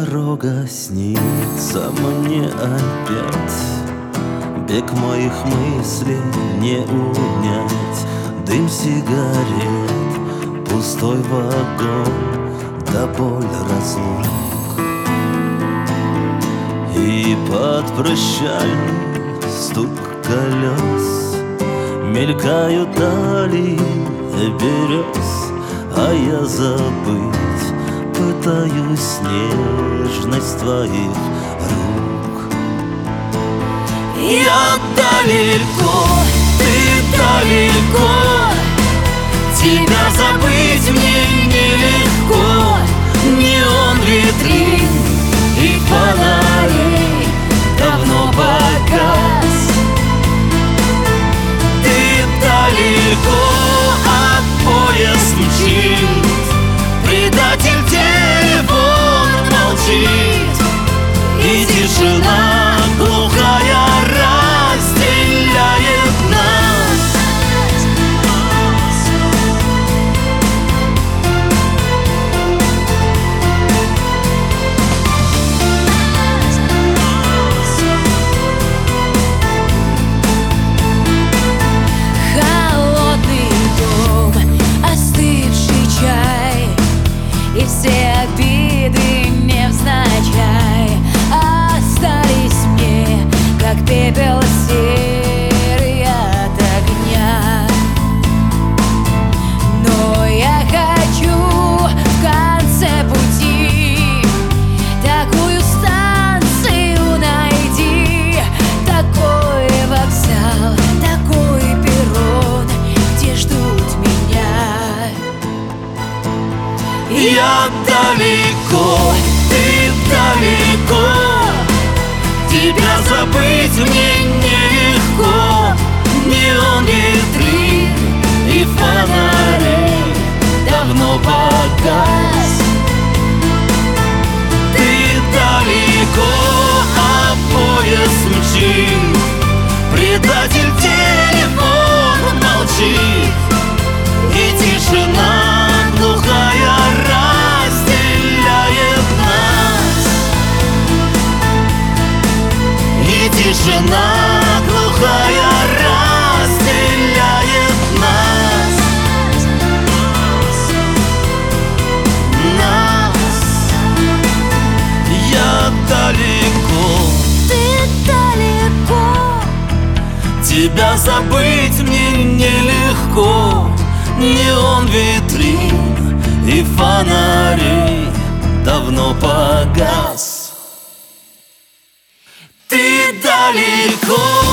дорога снится мне опять. Бег моих мыслей не унять. Дым сигарет, пустой вагон, да боль разлук. И под прощальный стук колес мелькают дали берез, а я забыть пытаюсь нежность твоих рук. Я далеко, ты далеко, тебя забыть мне нелегко. Неон витрин и фонарей давно погас. Ты далеко, а поезд мчит, предатель телефон молчит, и тишина глухая разделяет нас. Холодный дом, остывший чай, и все обиды невзначай остались мне, как пепел серый от огня. Но я хочу в конце пути такую станцию найти, такой вокзал, такой перрон, где ждут меня. Я далеко, ты далеко, тебя забыть мне нелегко. Неон витрин и фонарей давно погас. Ты далеко, а поезд мчит, предатель телефон молчит, и тишина глухая разделяет нас. И тишина глухая разделяет нас. Нас. Я далеко, Ты далеко, тебя забыть мне нелегко. Неон витрин и фонарей давно погас. Ты далеко.